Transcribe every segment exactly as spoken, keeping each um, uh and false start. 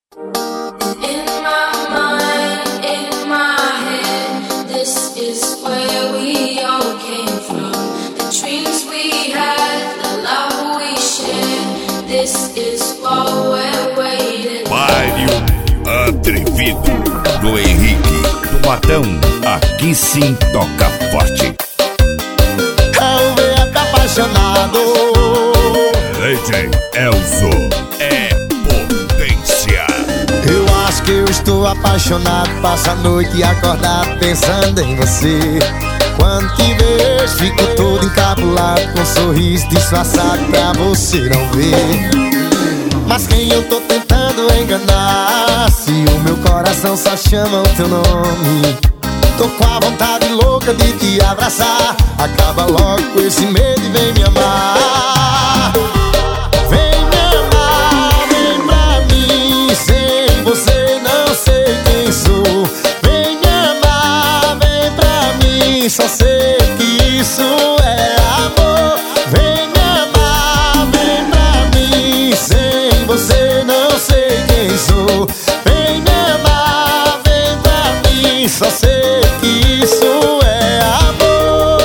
In my mind, in my head, this is where we all came from. The dreams we had, the love we shared, this is what we're waiting for. Mário Atrevido, do Henrique, do Matão, aqui sim toca forte. É o V apaixonado. D J Elzo, é potência. Eu acho que eu estou apaixonado. Passo a noite acordado pensando em você. Quando te vejo fico todo encabulado, com um sorriso disfarçado pra você não ver. Mas quem eu tô tentando enganar, se o meu coração só chama o teu nome? Tô com a vontade louca de te abraçar. Acaba logo com esse medo e vem me amar. Vem me amar, vem pra mim. Sem você não sei quem sou. Vem me amar, vem pra mim. Só sei que isso é amor. Vem me amar, vem pra mim. Sem você não sei quem sou. Vem me amar, vem pra mim. Só sei que isso é amor.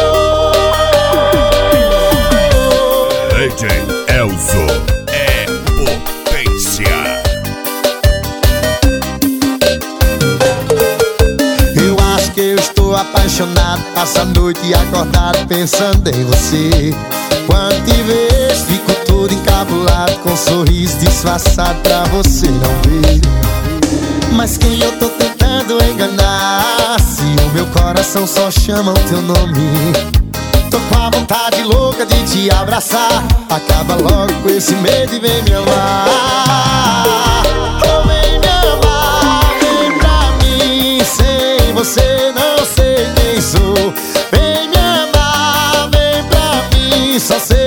D J Elzo, é potência. Eu acho que eu estou apaixonado. Passo a noite acordado pensando em você. Quando te vejo fico todo encabulado, com um sorriso disfarçado pra você não ver. Mas quem eu tô tentando enganar, se o meu coração só chama o teu nome? Tô com a vontade louca de te abraçar. Acaba logo com esse medo e vem me amar. Oh, vem me amar, vem pra mim. Sem você não sei quem sou. Vem me amar, vem pra mim. Só sei